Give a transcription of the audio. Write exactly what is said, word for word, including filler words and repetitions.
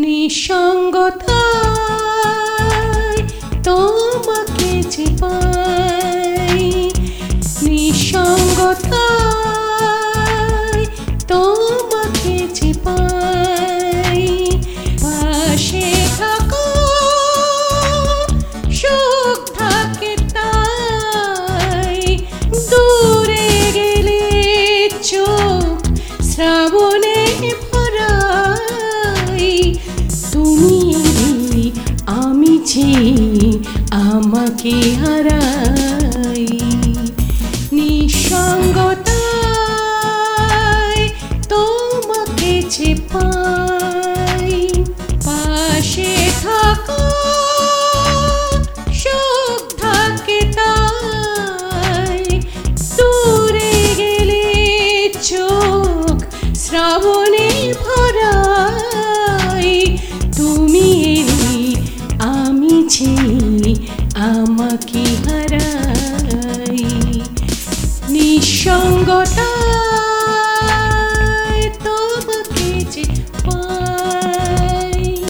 নিঃসঙ্গতায় তোমাকে যে পাই, নিঃসঙ্গতায় তোমাকে যে পাই, পাশে থাকো সুখ থাকে তাই, দূরে গেলে চোখ শ্রাবণে ভরাই, তুমি আমি যে আমাকে হারাই, নিঃসঙ্গতায় তোমাকে যে পাই, পাশে থাকো সুখ থাকে তাই, দূরে গেলে চোখ শ্রাবণে ভরাই, তুমি আমি যে আমাকে